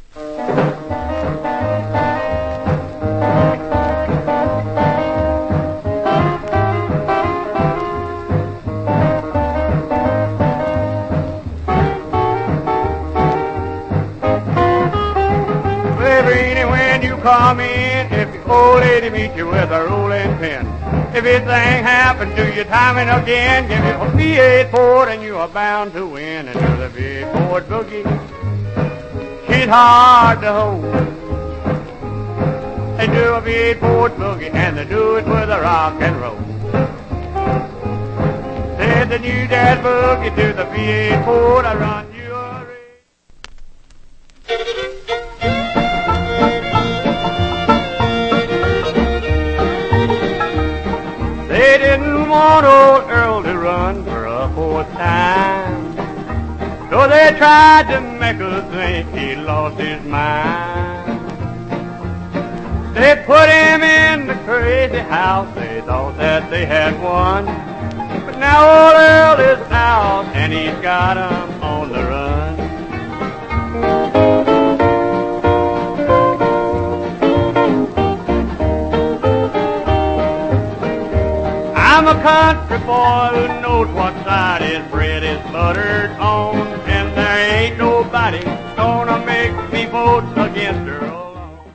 When you come in, if the old lady meets you with a rolling pin, if anything happens to you time and again, give it a V8 Ford and you are bound to win. And do the V8 Ford boogie, she's hard to hold. They do a V8 Ford boogie and they do it with a rock and roll. Said the new jazz boogie to the V8 Ford, I run you a race. They didn't want old Earl to run for a fourth time, so they tried to make us think he lost his mind. They put him in the crazy house, they thought that they had won, but now old Earl is out and he's got 'em on the run. I'm a country boy who knows what side his bread is buttered on, and there ain't nobody gonna make me vote against her.